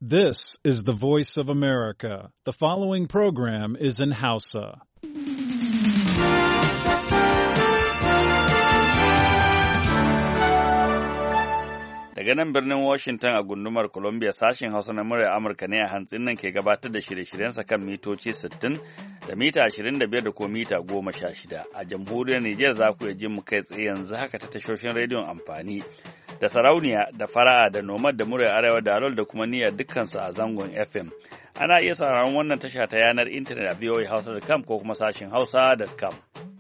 This is the voice of America. The following program is in Hausa. Daga nan birnin Washington a gundumar Columbia sashen Hausa na muryar Amurka ne a hantsin nan ke gabatar da shirye-shiryensa kan mitoci 60 da mita 25 da ko mita 16. A jamhuriyar Nijar za ku ji mu kai tsaye yanzu haka ta tashoshin rediyon amfani da sarauniya da fara'a da nomad da muryar arewa da alol da kuma niyyar dukkansu a zangon FM. Ana iya sauraron wannan tasha ta yanar intanet a voahausa.com ko kuma sashen hausa.com.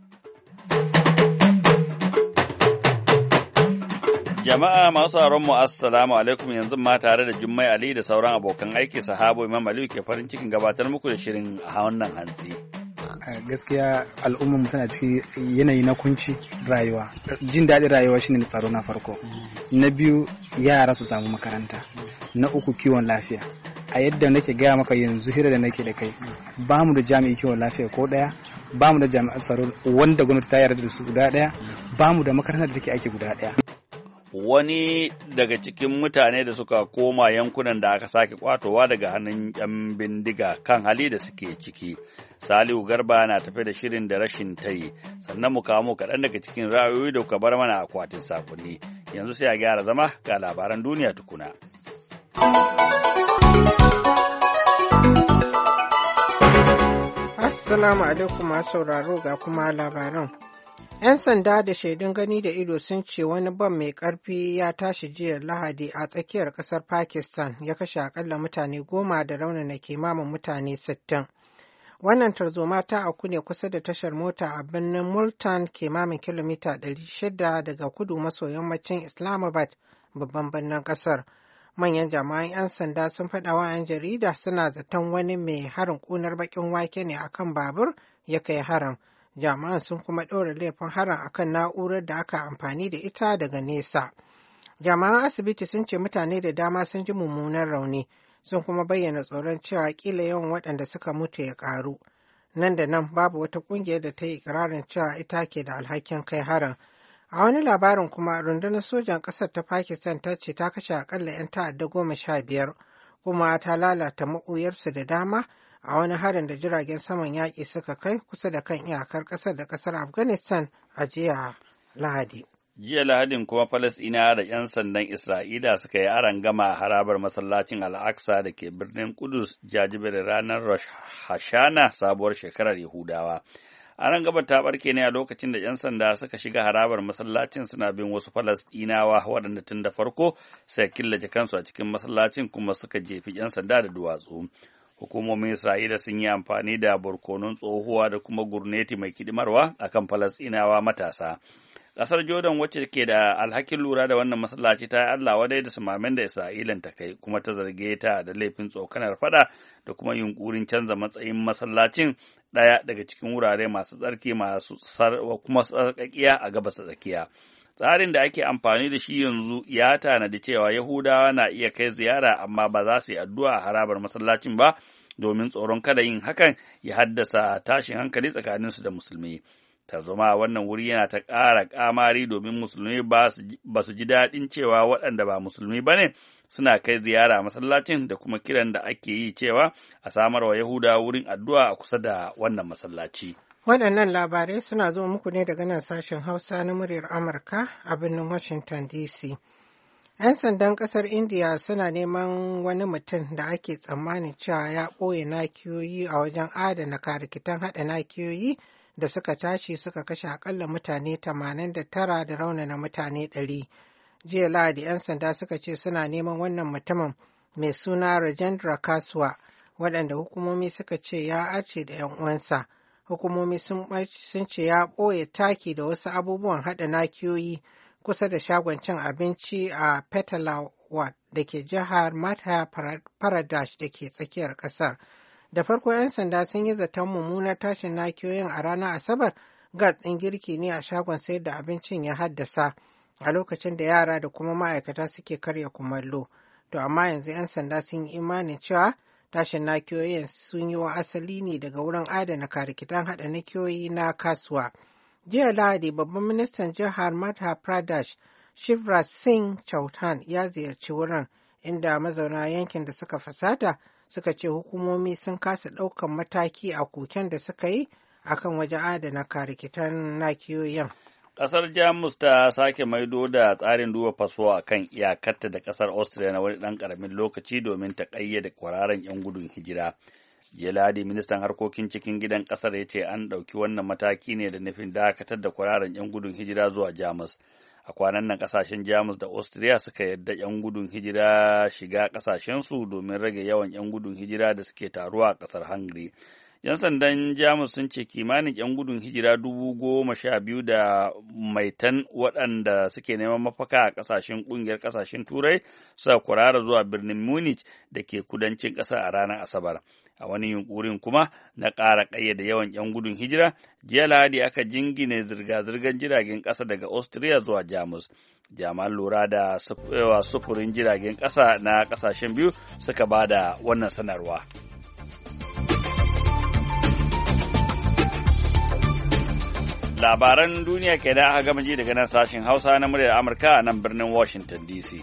Jama'a masu mu assalamu alaikum, yanzu ma tare da Jummai Ali da sauran abokan aiki sahabo Imam Aliyu ke farin cikin gabatar muku da shirin a wannan hantsi. Gaskiya al'ummar tana cikin yanayi na kunci rayuwa. Jin daɗin rayuwa shine tsaro na farko. Na biyu yara su samu makaranta. Na uku kiwon lafiya. A yadda nake gaya maka yanzu hira da nake da kai, ba mu da jami'in kiwon lafiya ko ɗaya, ba mu da jami'an tsaro wanda gwamnati ta yarda da su guda ɗaya, ba mu da makarantar da take aiki guda ɗaya. Wani daga cikin mutane da suka koma yankunan da aka sake kwatowa daga hannun 'yan bindiga kan hali da suke ciki. Salihu Garba na tafe da shirin da rashin tayi, sannan mu kawo kaɗan daga cikin ra'ayoyi da kuka bar mana akwatin sakonni. Yanzu sai a gyara zama ga labaran duniya tukuna. Assalamu alaikum masu sauraro ga kuma labaran. 'Yan sanda da shaidun gani da ido sun ce wani bam mai ƙarfi ya tashi jiya Lahadi a tsakiyar ƙasar Pakistan ya kashe akalla mutane 10 da raunana kimanin mutane 60. Wannan tarzoma ta auku ne kusa da tashar mota a birnin Multan kimanin kilomita 600 daga kudu maso yammacin Islamabad, babban birnin ƙasar. Manyan jami'an 'yan sanda sun faɗa wa 'yan jarida suna zaton wani mai harin ƙunar baƙin wake ne akan babur ya kai harin. Jami'an sun kuma ɗora laifin harin akan na'urar da aka amfani da ita daga nesa. Jami'an asibiti sun ce mutane da dama sun ji mummunan rauni, sun kuma bayyana tsoron cewa kila yawan waɗanda suka mutu ya ƙaru. Nan da nan babu wata ƙungiyar da ta yi ikirarin cewa ita ke da alhakin kai harin. A wani labarin kuma rundunar sojan ƙasar ta Pakistan ta ce ta kashe akalla 'yan ta'adda 15 kuma ta lalata maɓuyarsu da dama a wani harin da jiragen saman yaƙi suka kai kusa da kan iyakar ƙasar da ƙasar Afghanistan a jiya Lahadi. Jiya Lahadin kuma Falasɗinawa da 'yan sandan Isra'ila suka yi arangama a harabar masallacin Al-Aqsa da ke birnin Kudus jajiberin ranar Rosh Hashana sabuwar shekarar Yahudawa. Arangamar ta barke ne a lokacin da 'yan sanda suka shiga harabar masallacin suna bin wasu Falasɗinawa waɗanda tun da farko sai killace kansu a cikin masallacin kuma suka jefi 'yan sanda da duwatsu. Hukumomin Isra'ila sun yi amfani da barkonon tsohuwa da kuma gurneti mai kidimarwa a kan Falasɗinawa matasa. Ƙasar Jordan wacce ke da alhakin lura da wannan masallaci ta yi Allah wadai da samamen da Isra'ilan ta kai kuma ta zarge ta da laifin tsokanar fada da kuma yunkurin canza matsayin masallacin ɗaya daga cikin wurare masu tsarki masu kuma sarƙaƙiya a gabas tsakiya. Tsarin da ake amfani da shi yanzu ya tanadi cewa Yahudawa na iya kai ziyara amma ba za su yi addu'a a harabar masallacin ba domin tsoron kada yin hakan ya haddasa tashin hankali tsakaninsu da musulmi. Tarzoma wannan wuri yana ta ƙara ƙamari domin musulmi ba su ji daɗin cewa waɗanda ba musulmi ba ne suna kai ziyara a masallacin da kuma kiran da ake yi cewa a samar wa Yahudawa wurin addu'a a kusa da wannan masallaci. Waɗannan labarai suna zo muku ne daga nan sashen Hausa na muryar Amurka a birnin Washington DC. 'Yan sandan ƙasar Indiya suna neman wani mutum da ake tsammanin cewa ya ɓoye nakiyoyi a wajen adana karikitan haɗa nakiyoyi da suka tashi suka kashe akalla mutane 89 da raunana mutane 100. Jiya Lahadi 'yan sanda suka ce suna neman wannan mutumin mai suna Rajendra Kaswa, waɗanda hukumomi suka ce ya arce da 'yan uwansa. Hukumomi sun ce ya ɓoye taki da wasu abubuwan haɗa nakiyoyi kusa da shagon cin abinci a Petalawad da ke jihar Madhya Pradesh da ke tsakiyar ƙasar. Da farko 'yan sanda sun yi zaton mummunar tashin nakiyoyin a ranar Asabar gas ɗin girki ne a shagon sayar da abincin ya haddasa a lokacin da yara da kuma ma'aikata suke karya kumallo. To amma yanzu 'yan sanda sun yi imanin cewa tashin nakiyoyin sun yi wa asali ne daga wurin adana karikitan haɗa nakiyoyi na kasuwa. Jiya Lahadi babban ministan jihar Madhya Pradesh Shivraj Singh Chauhan ya ziyarci wurin inda mazauna yankin da suka fasata suka ce hukumomi sun kasa ɗaukan mataki a koken da suka yi akan waje adana karikitan nakiyoyin. Ƙasar Jamus ta sake maido da tsarin duba fasfo a kan iyakarta da ƙasar Austria na wani ɗan ƙaramin lokaci domin ta ƙayyade kwararan 'yan gudun hijira. Jiya Lahadi, ministan harkokin cikin gidan ƙasar ya ce an ɗauki wannan mataki ne da nufin dakatar da kwararan 'yan gudun hijira zuwa Jamus. A kwanan nan ƙasashen Jamus da Austria suka yarda 'yan gudun hijira shiga ƙasashensu domin rage yawan 'yan gudun hijira da suke taruwa a ƙasar Hungary. 'Yan sandan Jamus sun ce kimanin 'yan gudun hijira 12,000 da maitan waɗanda suke neman mafaka a ƙasashen ƙungiyar ƙasashen Turai suka kurara zuwa birnin Munich da ke kudancin ƙasar a ranar Asabar. A wani yunkurin kuma na ƙara ƙayyade yawan 'yan gudun hijira, jiya Lahadi aka jingine zirga-zirgar jiragen ƙasa daga Austria zuwa Jamus. Jami'an lura da sufurin jiragen ƙasa na ƙasashen biyu suka ba da wannan sanarwa. Labaran duniya ke da aka gama ji daga nan sashen Hausa na muryar Amurka a nan birnin Washington DC.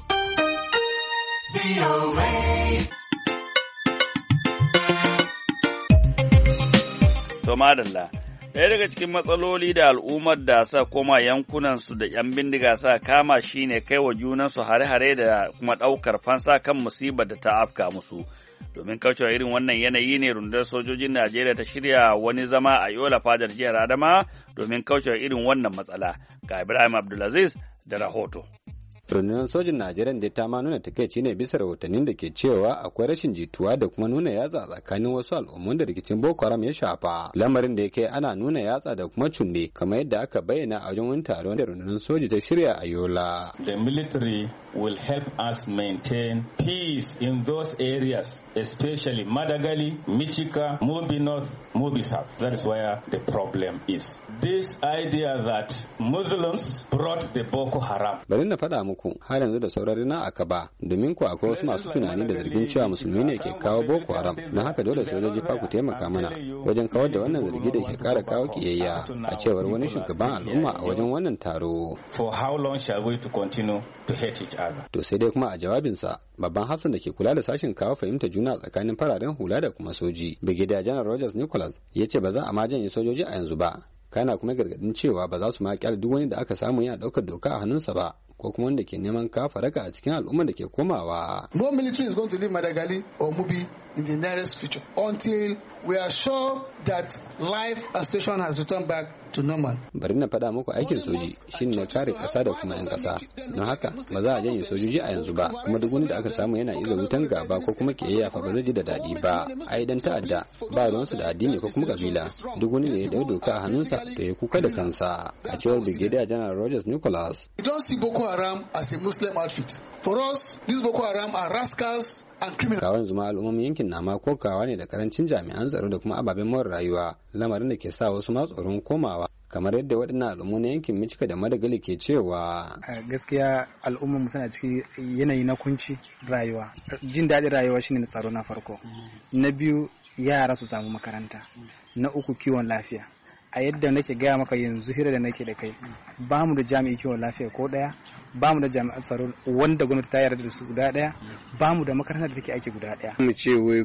To madalla, ɗaya daga cikin matsaloli da al'ummar da sa koma yankunansu da 'yan bindiga sa kama shine kai wa junansu hare-hare da kuma ɗaukar fansa kan musibar da ta afka musu. Domin kaucewa irin wannan yanayi ne rundunar sojojin Najeriya ta shirya wani zama a Yola fadar jihar Adamawa domin kaucewa irin wannan matsala. Ga Ibrahim Abdulaziz da rahoto. Rundunar sojin Najeriya da ta ma nuna takaici ne bisa rahotannin da ke cewa akwai rashin jituwa da kuma nuna yatsa tsakanin wasu al'ummun da rikicin Boko Haram ya shafa. Lamarin da yake ana nuna yatsa da kuma cunne kamar yadda aka bayyana a wajen wani taron da rundunar soji ta shirya a Yola. The military will help us maintain peace in those areas, especially Madagali, Michika, Mubi North, Mubi South. That is where the problem is. This idea that Muslims brought the Boko Haram. Bari na faɗa muku har yanzu da saurari na aka ba domin ku akwai wasu masu tunani da zargin cewa musulmi ne ke kawo Boko Haram. Don haka dole sojoji fa ku taimaka mana wajen kawar da wannan zargi da ke kara kawo kiyayya a cewar wani shugaban al'umma a wajen wannan taro. For how long shall we to continue to hate each other? To sai dai kuma a jawabinsa babban hafsan da ke kula da sashen kawo fahimta juna tsakanin fararen hula da kuma soji Brigadier General Rogers Nicholas ya ce ba za a ma janye sojoji a yanzu ba kana kuma gargadin cewa ba za su ma kyale duk wani da aka samu yana daukar doka a hannunsa ba ko kuma wanda ke neman kafa raka a cikin al'ummar da ke komawa. No military is going to leave Madagali or Mubi in the nearest future until we are sure that life and station has returned back to normal. Bari na faɗa muku aikin soji shine na kare ƙasa da kuma 'yan ƙasa. Don haka ba za a janye sojoji a yanzu ba kuma duk wani da aka samu yana iza wutan gaba ko kuma kiyayya fa ba zai ji da daɗi ba. Ai dan ta'adda ba ruwansu da addini ko kuma kabila. Duk wani da ya dau doka a hannunsa to ya kuka da kansa. A cewar Brigadier General Rogers Nicholas. We don't see Boko Haram as a Muslim outfit. For us, these Boko Haram are rascals and criminals. Kawan zuma al'ummomin yankin na ma kokawa ne da karancin jami'an tsaro da kuma ababen more rayuwa, lamarin da ke sa wasu ma tsoron komawa. Kamar yadda waɗannan al'ummu na yankin Michika da Madagali ke cewa. Gaskiya al'ummar mu tana cikin yanayi na kunci rayuwa. Jin daɗin rayuwa shine tsaro na farko. Na biyu yara su samu makaranta. Na uku kiwon lafiya. A yadda nake gaya maka yanzu hira da nake da kai ba mu da jami'i kiwon lafiya ko daya ba mu da jami'an tsaro wanda gwamnati ta yarda da su guda daya ba mu da makarantar da take aiki guda daya. Mu ce wai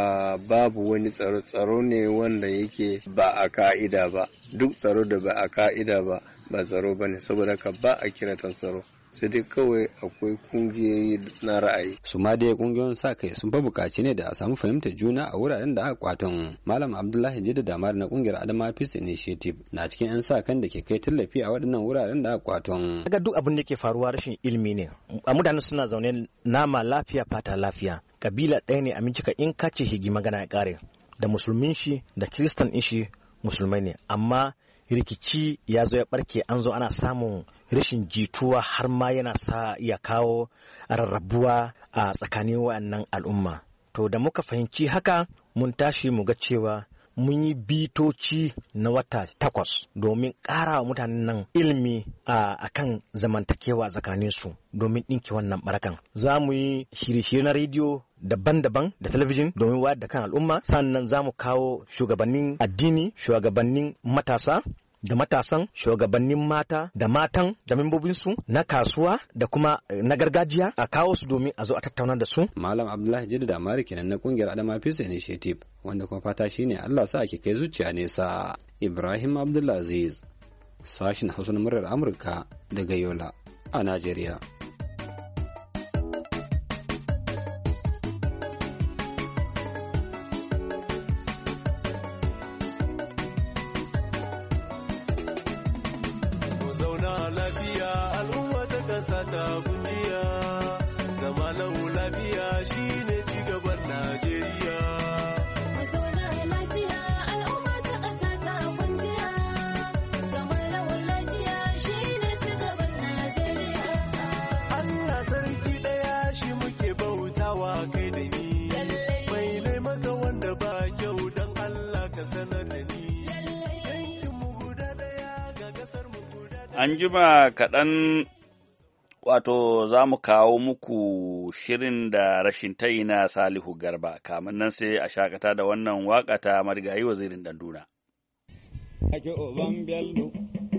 babu wani tsaro ne wanda yake ba a ka'ida ba, duk tsaro da ba a ka'ida ba tsaro bane, saboda ka ba a kiratan tsaro. Sai dai kawai akwai kungiyoyi na ra'ayi. Su ma dai kungiyoyin sa kai sun fa bukaci ne da a samu fahimtar juna a wuraren da aka kwaton. Malam Abdullahi Jidda Damar na kungiyar Adama Peace Initiative na cikin 'yan sa kan da ke kai tallafi a waɗannan wuraren da aka kwaton. Daga duk abin da ke faruwa rashin ilimi ne. A mutane suna zaune nama lafiya fata lafiya. Kabila ɗaya ne a Michika in ka ce higi magana ya kare. Da musulmin shi da kiristan shi musulmai ne amma rikici ya zo ya barke an zo ana samun rashin jituwa har ma yana sa ya kawo rarrabuwa a tsakanin wayannan al'umma. To da muka fahimci haka mun tashi mu ga cewa mun yi bitoci na wata 8 domin ƙara wa mutanen nan ilimi a kan zamantakewa tsakaninsu domin ɗinke wannan barakan. Za mu yi shirye-shirye na rediyo daban-daban da talabijin domin wayar da kan al'umma, sannan za mu kawo shugabannin addini, shugabannin matasa da matasan shugabannin mata da matan da membobinsu na kasuwa da kuma na gargajiya a kawo su domin a zo a tattauna da su. Malam Abdullahi Jidda da Amari kenan na kungiyar Adama Peace Initiative wanda kuma fata shine Allah sa ake kai zuciya nesa. Ibrahim Abdulaziz, sashin Hausa na muryar Amurka daga Yola a Najeriya. An jima kaɗan wato za mu kawo muku shirin da rashin tayi na Salihu Garba, kamun nan sai a shakata da wannan waƙa ta marigayi wazirin Danduna. Ake oban Bello.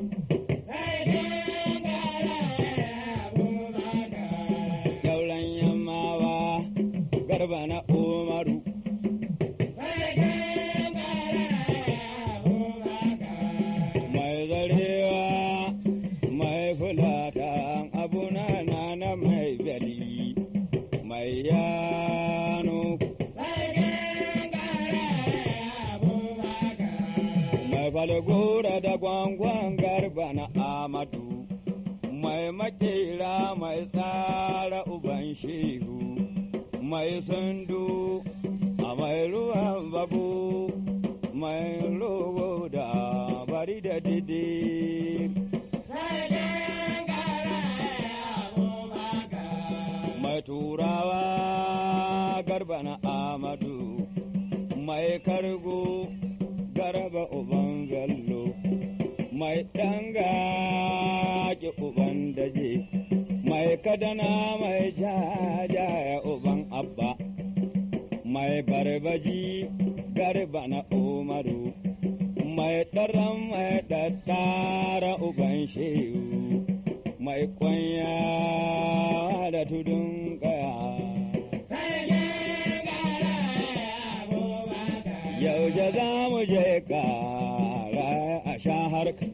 Yaulan yammawa Garba na Umaru. Gora da gwangwan Garba na Amadu, mai makera mai tsara uban shehu, mai sundu a mai ruwan babu, mai rogo da bari da didi. Mai turawa Garba na Amadu, mai kargo Garba uban Bello, mai ɗanga ki uban daje, mai kadana mai jajaya uban Abba, mai barbaji Garba na Umaru, mai ɗaran mai ɗaɗɗara uban Shehu, mai kwanya da tudun kaya. Yaushe za mu je kara a sha harka.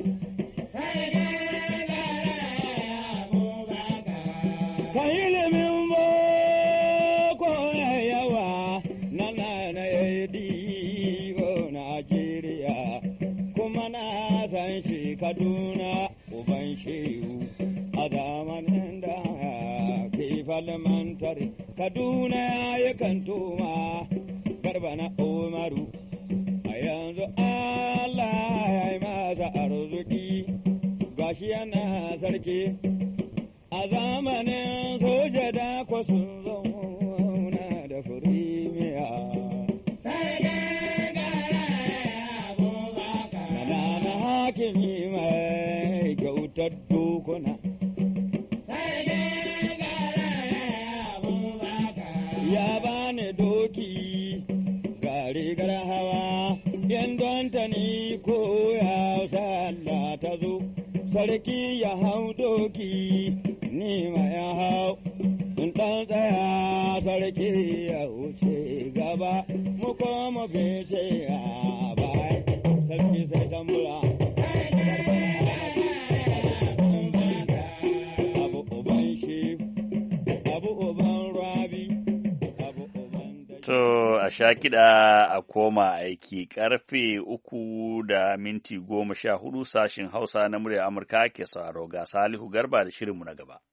Ka ilimin boko yawa na yayi diwo Najeriya, kuma na san shi Kaduna uban Shehu a zamanin da ke falmantari. Kaduna ya yi kantoma Garba na Umaru, a yanzu Allah ya yi masa arziki, gashi yana sarki, a zamanin soja da kwa sun zauna da firimiya. Na hakimi mai kyautar dukuna. Ya bani doki rigar hawa, yan donta ni ko ya sallah ta zo, sarki ya hau doki, ni ma ya hau, in ɗan tsaya sarki ya wuce gaba, mu koma bece a baya, sarki sai tambura. Abu uban shi, abu uban rabi. To, a sha kiɗa a koma aiki ƙarfe 3:14 sashin Hausa na murya Amurka ke sauraro ga Salihu Garba da shirinmu na gaba.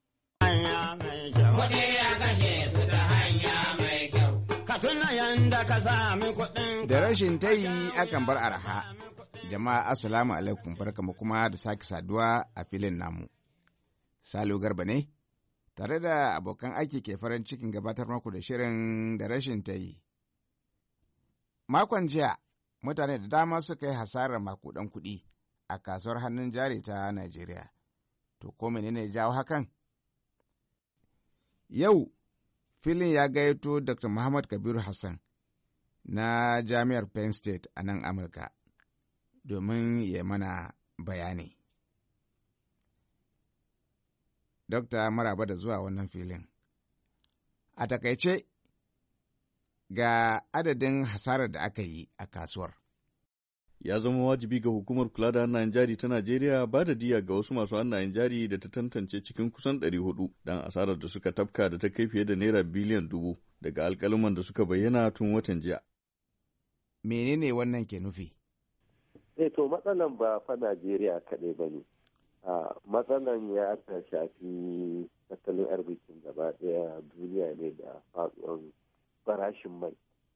Da rashin tayi akan bar araha. Jama'a assalamu alaikum, barkamu kuma da sake saduwa a filin namu. Salihu Garba ne? Tare da abokan aiki ke farin cikin gabatar maku da shirin da rashin ta yi. Makon jiya, mutane da dama suka yi hasarar makudan kuɗi a kasuwar hannun jari ta Najeriya. To, ko menene jawo hakan? Yau, filin ya gayyato Dr. Muhammad Kabiru Hassan na Jami'ar Penn State a nan Amurka domin ya mana bayani. Dokta, maraba da zuwa wannan filin. A takaice, ga adadin hasarar da aka yi a kasuwar. Ya zama wajibi ga hukumar kula da hannayen jari ta Najeriya ba da diya ga wasu masu hannayen jari da ta tantance cikin kusan 400 dan asarar da suka tafka da ta kai fiye da naira biliyan 1000 daga alƙaluman da suka bayyana tun watan jiya. Menene wannan ke nufi? To matsalan ba fa Najeriya kaɗai ba ne. Matsalan ya ta shafi tattalin arzikin gaba ɗaya duniya ne da faɗuwar farashin mai.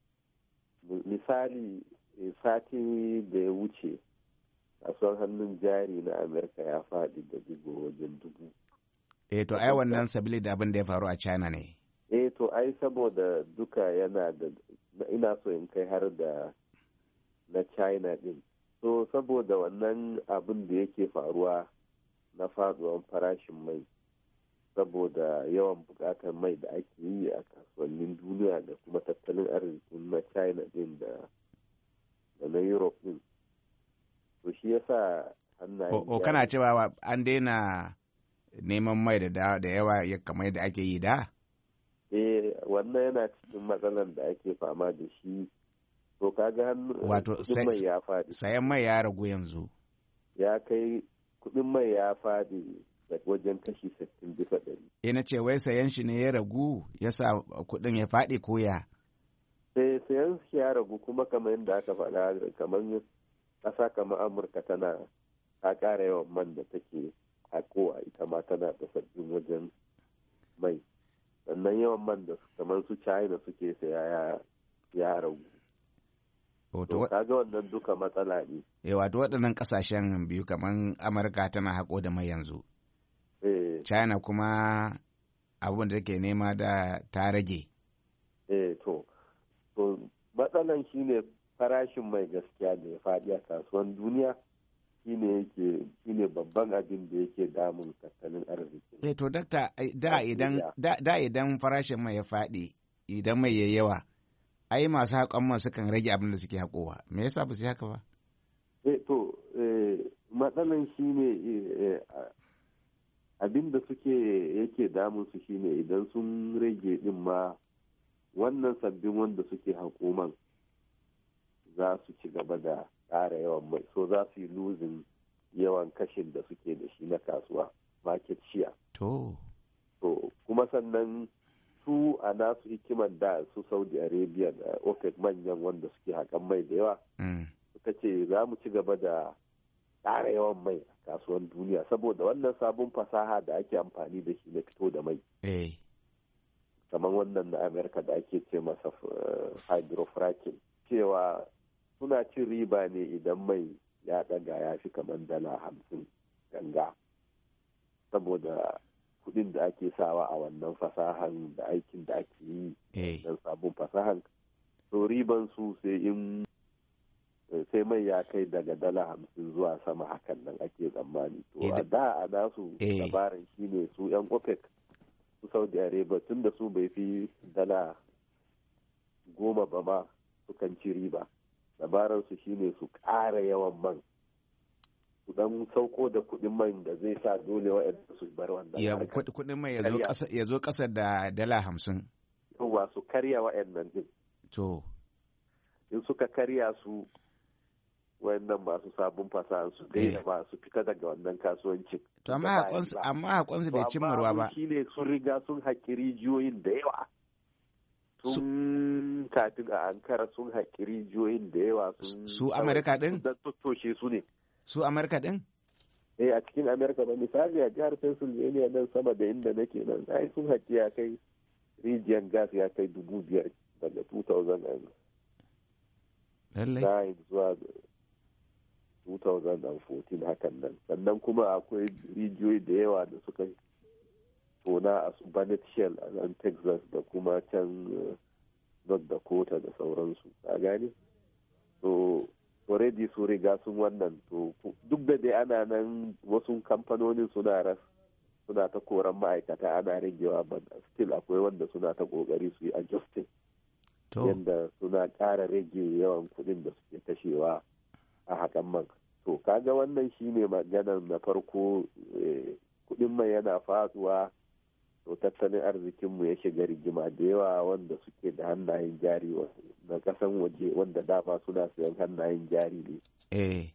Misali, sati da ya wuce kasuwar hannun jari na Amerika ya faɗi da digo wajen 1000. To ai wannan sabili da abin da ya faru a China ne. To ai saboda duka yana da, ina so in kai har da na China din. So saboda wannan abin da yake faruwa na faduwan farashin mai, saboda yawan bukatar mai da ake yi a kasuwannin duniya da kuma tattalin arzikin na China din da na Europe din. To shi yasa hannayen kana cewa an daina neman mai da yawa kamar da ake yi da? Wannan yana cikin matsalar da ake fama da shi. To kaga wato mai ya faɗi. Sayan mai ya ragu yanzu. Ya kai kuɗin mai ya faɗi da wajen kashi 60%. Na ce wai sayan shi ne ya ragu ya sa kuɗin ya faɗi ko ya? Sayan shi ya ragu kuma kamar yadda aka faɗa, kamar ƙasa kamar Amurka ta ƙara yawan man da take haƙowa, ita ma tana da sabbin wajen mai. Sannan yawan man da kamar su China suke saya ya ragu. To kaga wannan duka matsala ne. Wato waɗannan ƙasashen biyu kamar Amurka tana haƙo da mai yanzu. China kuma abin da take nema da ta rage. To matsalan shine farashin mai gaskiya da ya faɗi a kasuwan duniya shine babban abin da yake damun tattalin arziki. To dakta, da idan farashin mai ya faɗi, idan mai ya yawa, ai masu haƙon man sukan rage abin da suke haƙowa. Me yasa ba su haka ba? Matsalan shine abin da yake damun su shine idan sun rage din ma wannan sabbin wanda suke haƙo man za su ci gaba da ƙara yawan mai, so za su yi losing yawan kashin da suke da shi na kasuwa, market share. To kuma sannan su a nasu hikimar da su Saudi Arabia da OPEC manyan wanda suke haƙan mai da yawa suka ce za mu ci gaba da ƙara yawan mai a kasuwan duniya saboda wannan sabon fasaha da ake amfani da shi na fito da mai. Kamar wannan na Amerika da ake ce masa hydrofracking, cewa suna cin riba ne idan mai ya ɗaga ya fi kamar $50 ganga, saboda kudin da ake sawa a wannan fasahan da aikin da ake yi don sabon fasahan. So riban su sai mai ya kai daga $50 zuwa sama, hakan nan ake tsammani. To a da a nasu dabaran shine su yan OPEC su Saudi Arabia tun da su bai fi $10 ba ma sukan ci riba. Dabaran su shine su ƙara yawan man, su dan sauko da kuɗin man da zai sa dole waɗanda su bar wannan. Kuɗin mai ya zo ƙasa da $50. Yawwa, su karya waɗannan din. To in suka karya su, wayannan masu sabon fasaha su daina ba su fita daga wannan kasuwancin. To amma haƙonsu bai cimmarwa ba. Shi ne sun riga sun haƙi rijiyoyin da yawa. Sun kafin a Ankara sun haƙi rijiyoyin da yawa. Su Amurka ɗin? Sun tattoshe su ne. Su Amurka ɗin? A cikin Amurka ba, misali a jihar Pennsylvania nan sama da inda nake nan, ai sun haƙi ya kai rijiyar gas ya kai 5,000 daga 2009 zuwa 2014 hakan nan. Sannan kuma akwai rijiyoyi da yawa da suka tona a su Barnett Shell a nan Texas da kuma can North Dakota da sauransu, a gani? So already su riga sun wannan, to duk da dai ana nan wasu kamfanonin suna ta koran ma'aikata ana ragewa, but still akwai wanda suna ta kokari su yi adjusting yadda suna ƙara rage yawan kuɗin da suke kashewa a haƙan man. To kaga wannan shine maganar na farko, kuɗin mai yana faduwa, to tattalin arzikinmu ya shiga rigima da yawa wanda suke da hannayen jari na ƙasan waje wanda dama suna sayan hannayen jari ne.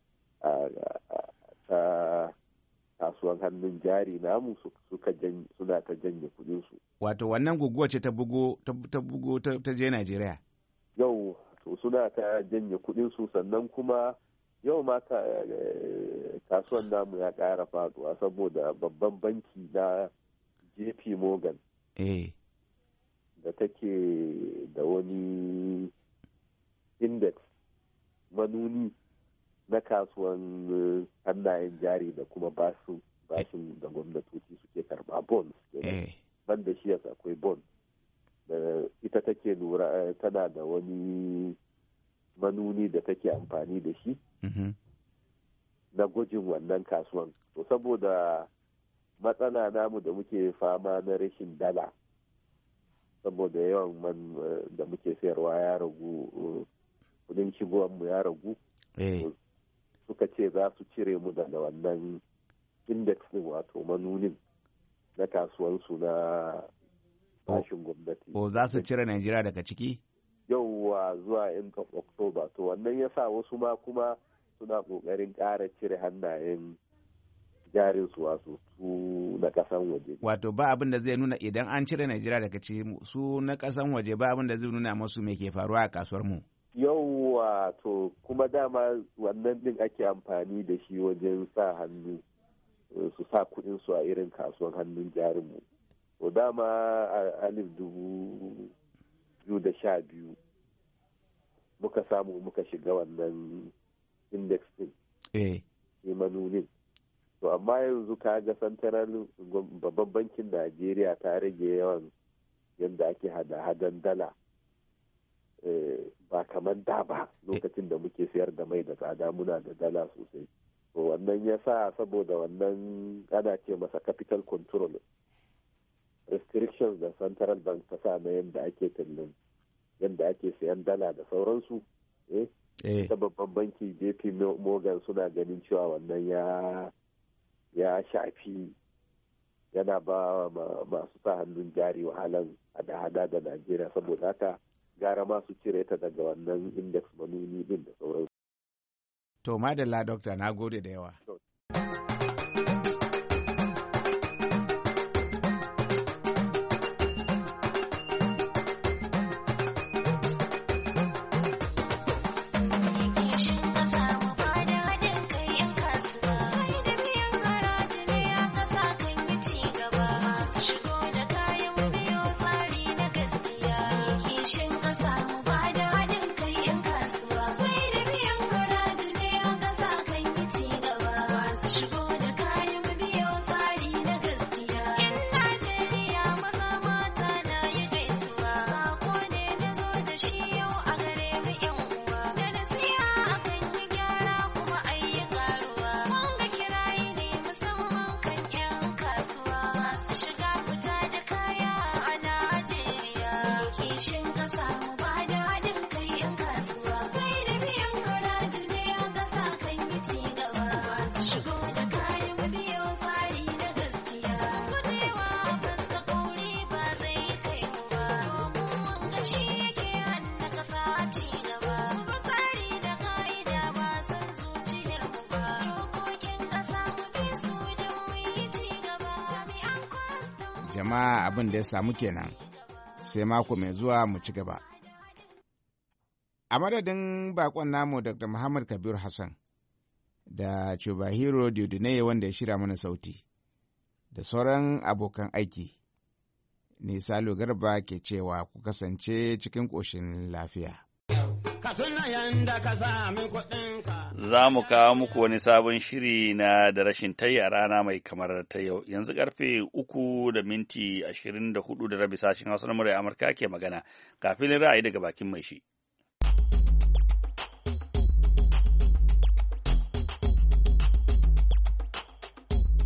Ta kasuwan hannun jari namu suna ta janye kuɗinsu. Wato wannan guguwa ce ta bugo ta je Najeriya. Yau to suna ta janye kuɗinsu, sannan kuma yau ma kasuwan namu ya ƙara faduwa saboda babban banki na JP Morgan da take da wani index manuni na kasuwan hannayen jari da kuma bashin da gwamnatoci suke karba bonds. Banda shi yasa akwai bond da ita take lura, tana da wani manuni da take amfani da shi na gwajin wannan kasuwan. To saboda matsala namu da muke fama na rashin dala, saboda yawan man da muke sayarwa ya ragu, kudin shigowanmu ya ragu, suka ce za su cire mu daga wannan index din, wato manunin na kasuwansu na bashin gwamnati. Ko za su cire Najeriya daga ciki? Yauwa zuwa end of October. To wannan ya sa wasu ma kuma suna ƙoƙarin ƙara cire hannayen jarinsu, wasu su na ƙasan waje. Wato ba abin da zai nuna idan an cire Najeriya daga ciki, su na ƙasan waje ba abin da zai nuna masu me ke faruwa a kasuwar mu. Yauwa, to kuma dama wannan din ake amfani da shi wajen sa hannu, su sa kuɗin su a irin kasuwan hannun jarinmu. To dama a 2012 muka samu muka shiga wannan index din, manunin. To amma yanzu ka ga santaral babban bankin Najeriya ta rage yawan yadda ake hada-hadan dala. Ba kamar da ba lokacin da muke sayar da mai da tsada muna da dala sosai. To wannan ya sa, saboda wannan ana ce masa capital control restrictions da central bank ta sa na yadda ake tallin, yadda ake sayan dala da sauransu. Ta babban banki JP Morgan suna ganin cewa wannan ya shafi, yana ba masu sa hannun jari wahalan hada-hada da Najeriya, saboda haka gara ma su cire ta daga wannan index manuni din da sauransu. To madalla dokta, na gode da yawa. Jama'a abin da ya samu kenan, sai mako mai zuwa mu ci gaba. A madadin bakon namu Dr. Muhammad Kabir Hassan da Chubahiro Diodune wanda ya shirya mana sauti, da sauran abokan aiki, ni Salo Garba ke cewa ku kasance cikin ƙoshin lafiya. Za mu kawo muku wani sabon shiri na da rashin tayi a rana mai kamar ta yau. Yanzu karfe 3:24 da rabi sashen Hausa na murya Amurka ke magana. Kafin ra'ayi daga bakin mai shi.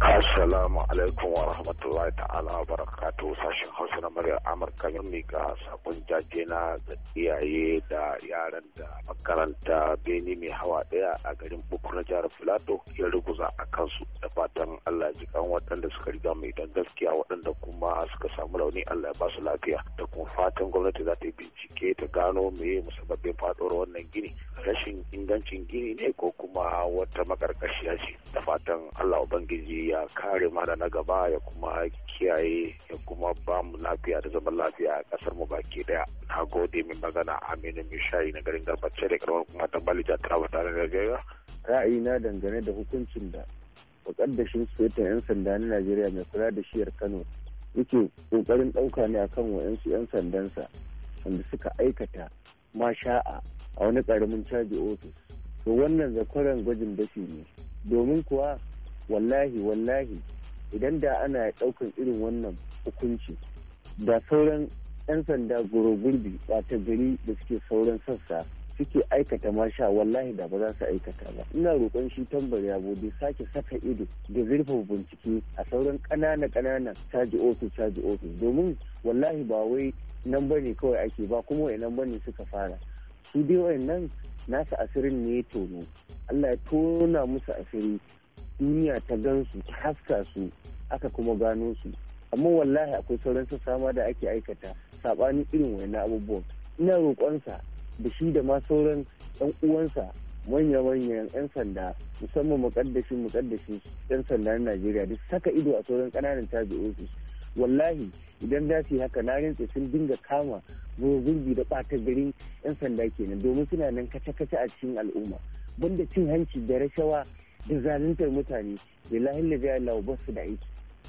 Assalamu alaikum wa rahmatullahi ta'ala wa barakatuhu. Sashen Hausa na muryar Amurka ya mika sabon jaje na ga iyaye da yaran da makaranta Beni mai hawa daya a garin Bukur na jihar Filato ya ruguza a kansu, da fatan Allah ji kan waɗanda suka riga mai dan gaskiya, waɗanda kuma suka samu rauni Allah ya ba su lafiya, da kuma fatan gwamnati za ta yi bincike ta gano meye musabbabin faɗuwar wannan gini, rashin ingancin gini ne ko kuma wata makarkashiya ce. Da fatan Allah Ubangiji ya kare mana na gaba, ya kuma kiyaye, ya kuma ba mu lafiya da zaman lafiya a kasar mu baki daya. Na gode min magana Aminu Mishayi na garin Garbace da karamar kuma tambali da tarawa tare da gaya. Ra'ayina dangane da hukuncin da mukaddashin sufetan 'yan sanda na Najeriya mai kula da shiyar Kano yake kokarin ɗauka ne akan wa'yansu 'yan sandansa wanda suka aikata masha'a a wani ƙaramin caji ofis. To wannan zakwaran gwajin dafi ne, domin kuwa wallahi idan da ana ɗaukan irin wannan hukunci da sauran 'yan sanda gurbi ɓata gari da suke sauran sassa suke aikata masha wallahi da ba za su aikata ba. Ina roƙon shi Tambari Yabo da sake saka ido da zurfa bincike a sauran ƙananan caji ofis domin wallahi ba wai nan bane kawai ake ba, kuma wai nan bane suka fara. Su dai wayannan nasu asirin ne ya tono, Allah ya tona musu asiri, duniya ta gansu ta haska su aka kuma gano su, amma wallahi akwai sauran sassa ma da ake aikata sabanin irin wannan abubuwan. Ina roƙonsa da shi da ma sauran ɗan uwansa manya-manyan 'yan sanda, musamman mukaddashin 'yan sanda na Najeriya, da saka ido a sauran ƙananan caji ofis. Wallahi idan za su yi haka na rantse sun dinga kama gurbi da ɓata garin 'yan sanda kenan, domin suna nan kace-kace a cikin al'umma, banda cin hanci da rashawa da zaluntar mutane. Billahi la ilaha illa ba su da aiki.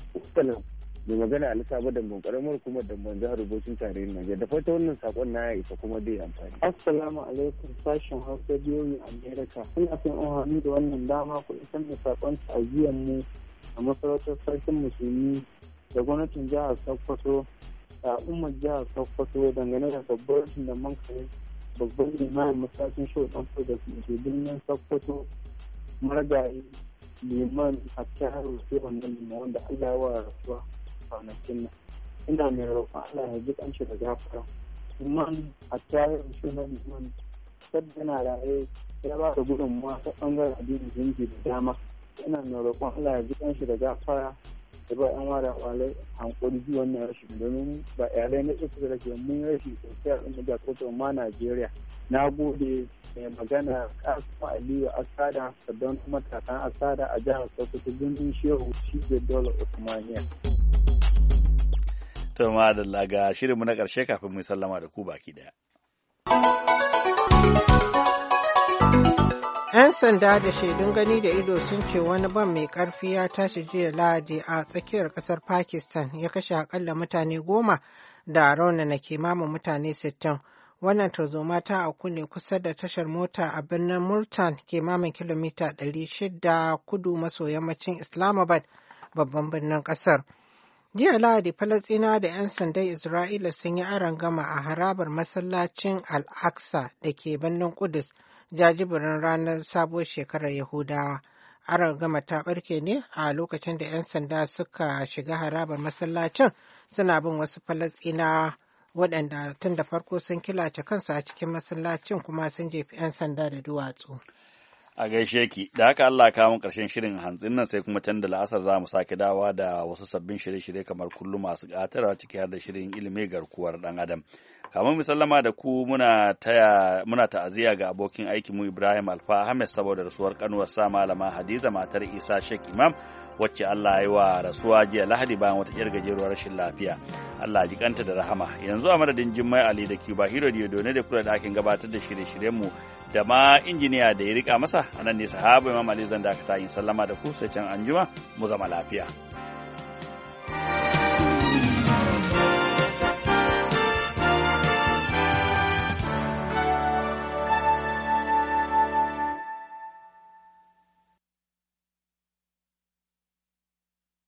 Da magana a lissa da mun karamar kuma da mun jihar Rubocin tarayyar Najeriya, da fata wannan sakon na ya isa kuma dai amfani. Assalamu alaikum, sashen Hausa biyu ne Amerika. Ina son amfani da wannan dama ku isar da sakon ta'aziyyar mu a masarautar sarkin musulmi da gwamnatin jihar Sokoto da al'ummar jihar Sokoto dangane da sabbin da man kai babban limamin masallacin shodan da ke birnin Sokoto margayi liman a kyar rufe wannan liman wanda Allah ya wa rasuwa kwanakin nan. Ina mai roƙon Allah ya ji kanshi da gafara. Liman a kyar rufe wannan liman sabda yana raye ya ba da gudunmuwa ta ɓangaren addinin jinji da dama. Ina mai roƙon Allah ya ji kanshi da gafara da ba yan wada walai hankali ji wannan rashin, domin ba iyalai na isa da rashin mun rashi sosai a ɗin da kotu ma Najeriya. Na gode. Mai magana Kasimu Aliyu Asada, sabbin matakan Asada a jihar Sokoto, birnin Shehu Cibiyar Dole Usmaniya. To madalla, ga shirinmu na ƙarshe kafin mu sallama da ku baki daya. 'Yan sanda da shaidun gani da ido sun ce wani bam mai ƙarfi ya tashi jiya Lahadi a tsakiyar ƙasar Pakistan, ya kashe akalla mutane 10 da raunana kimanin mutane 60. Wannan tarzoma ta auku ne kusa da tashar mota a birnin Multan, kimanin kilomita 600 kudu maso yammacin Islamabad, babban birnin kasar. Jiya Lahadi, Falasɗinawa da 'yan sandan Isra'ila sun yi arangama a harabar masallacin Al-Aqsa da ke birnin Kudus, jajibirin ranar sabuwar shekarar Yahudawa. Arangama ta ɓarke ne a lokacin da 'yan sanda suka shiga harabar masallacin suna bin wasu Falasɗinawa waɗanda tun da farko sun killace kansu a cikin masallacin kuma sun jefi 'yan sanda da duwatsu. A gaishe ki, da haka Allah ya kawo ƙarshen shirin hantsin nan, sai kuma can da la'asar za mu sake dawa da wasu sabbin shirye-shirye kamar kullum masu ƙatarwa, ciki har da shirin ilimi garkuwar ɗan adam. Kamar mu sallama da ku muna ta'aziyya ga abokin aikin mu Ibrahim Alfa Ahmed saboda rasuwar kanuwar sa malama Hadiza matar Isa Sheikh Imam, wacce Allah ya yi wa rasuwa jiya Lahadi bayan wata yar gajeruwar rashin lafiya. Allah ji kanta da rahama. Yanzu a madadin Jummai Ali da Cuba Hero Diodone da kula da akin gabatar da shirye-shiryen mu da ma injiniya da ya rika masa, anan ne sahaba Imam Ali zan dakata yin sallama da ku sai can anjima mu zama lafiya.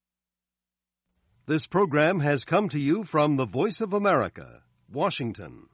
This program has come to you from the Voice of America, Washington.